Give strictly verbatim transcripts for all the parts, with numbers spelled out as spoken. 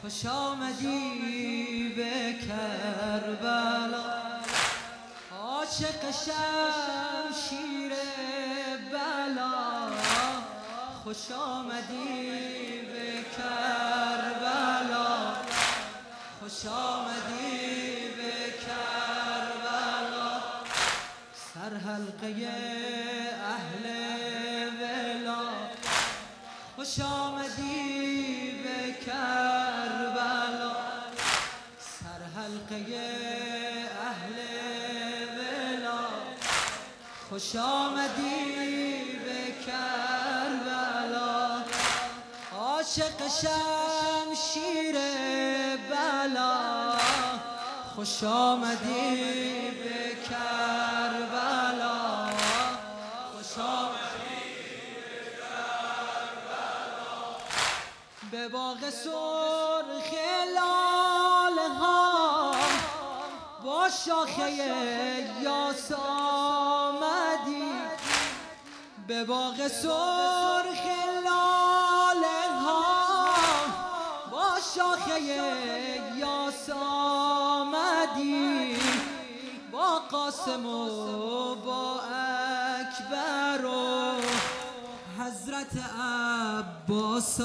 خوش آمدی به کربلا، عاشق شمشیر بلا. خوش آمدی به کربلا، خوش آمدی به کربلا. سر حلقه اهل ولا، خوش آمدی به کربلا. سر حلقه اهل ولا، خوش آمدی به کربلا. عاشق شمشیر بلا، خوش آمدی به کربلا. خوش آمدی به کربلا. به باغ سرخ لاله ها با شاخه یاس آمدی. به باغ سرخ لاله ها با شاخه یاس آمدی. با قاسم و با اکبر و حضرت عباس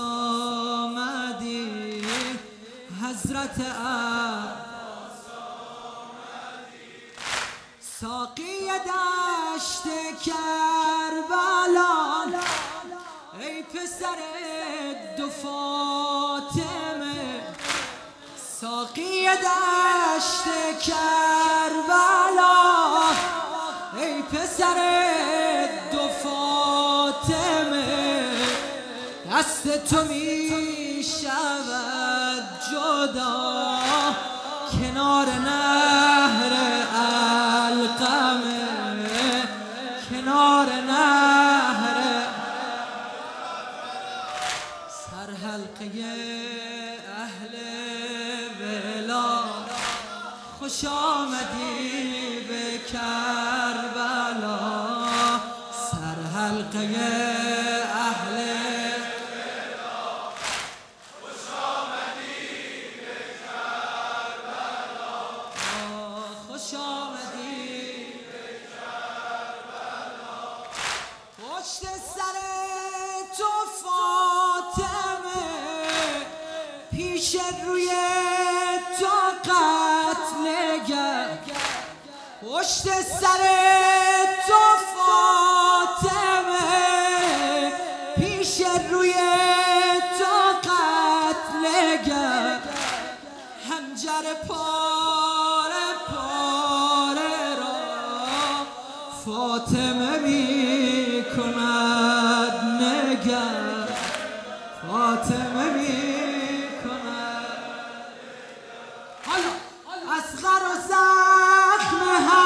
آمدی. حضرت عباس آمدی. ساقی دشت کربلا، ای پسر دو فاطمه. ساقی دشت کربلا، ای پسر دو فاطمه. دست تو می شود جدا کنار نهر القمه. کنار نهر سر حلقه اهل ولا، خوش آمدی به کربلا. سر حلقه اهل ولا، خوش آمدی به کربلا. خوش آمدی به کربلا. پشت سر تو فاطمه، پیش روی تو قتلگر. پشت سر تو فاطمه، پیش روی تو قتلگر. حنجر پاره پاره را فاطمه می کند نگر. فاطمه می کند. حالا اصغر و زخم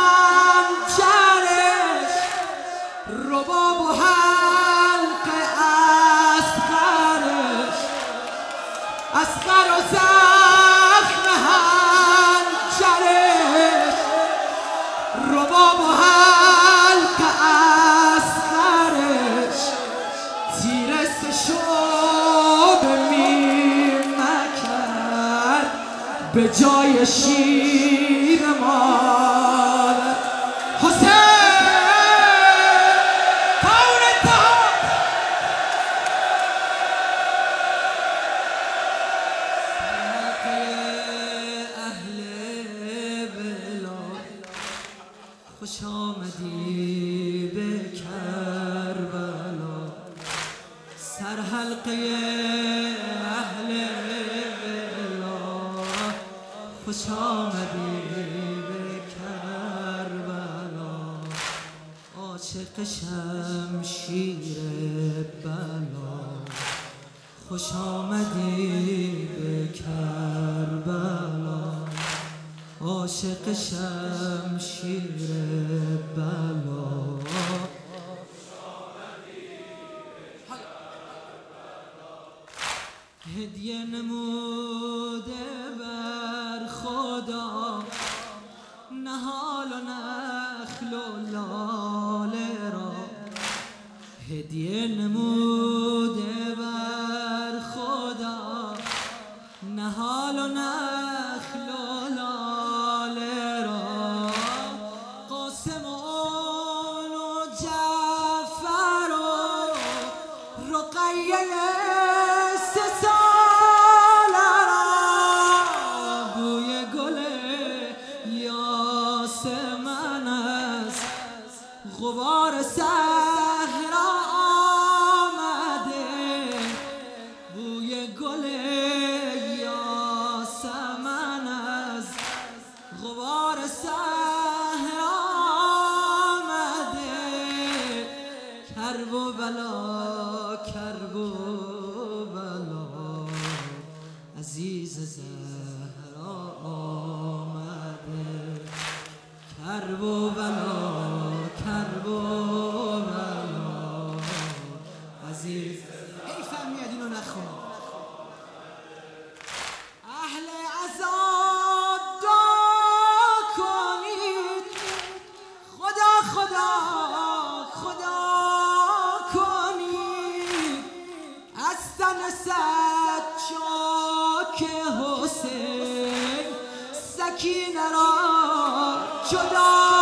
حنجرش، رباب و حلق اصغرش. اصغر و زخم حنجرش، رباب و حلق اصغرش. تیر سشاب می مکرد به جای شیر مادر. حسین کون اتحاد. اهل ولا، خوش آمدی به کربلا. سر حلقه اهل ولا، خوش آمدی به کربلا. عاشق شمشیر بلا، خوش آمدی به کربلا. عاشق شمشیر بلا، هدیه نموده بر خدا نهال و نخل و لاله را. هدیه نموده بر خدا نهال و نخل و لاله را قاسم و جعفر و رقیه سه ساله را بوی گل یاسمن است غبار صحرا آمده بوی گل یاسمن است غبار صحرا آمده کرب و بلا کرب و بلا عزیز زهرا آمده کرب و بلا کرب و بلا عزیز حیفم میاد اینو نخونم اهل عزا دعا کنید خدا خدا خدا کنید از تن صد چاک حسین سکینه را جدا